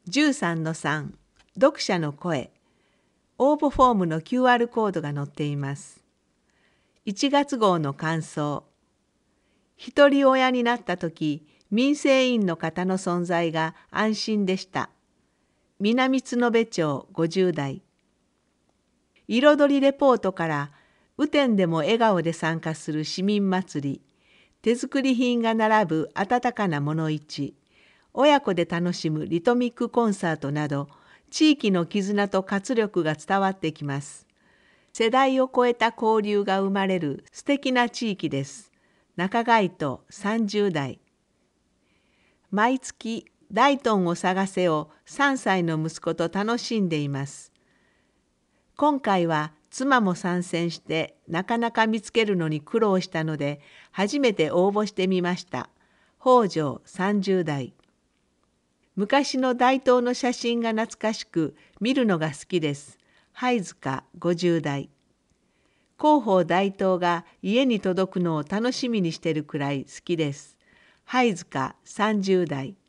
13-3読者の声。応募フォームの QR コードが載っています。1月号の感想。一人親になった時、民生委員の方の存在が安心でした。南角部町50代。彩りレポートから雨天でも笑顔で参加する市民祭り、手作り品が並ぶ温かな物市、親子で楽しむリトミックコンサートなど、地域の絆と活力が伝わってきます。世代を超えた交流が生まれる素敵な地域です。中街都30代。毎月大トンを探せを3歳の息子と楽しんでいます。今回は妻も参戦してなかなか見つけるのに苦労したので初めて応募してみました。北条30代。昔の大東の写真が懐かしく見るのが好きです。灰塚50代。広報大東が家に届くのを楽しみにしてるくらい好きです。灰塚30代。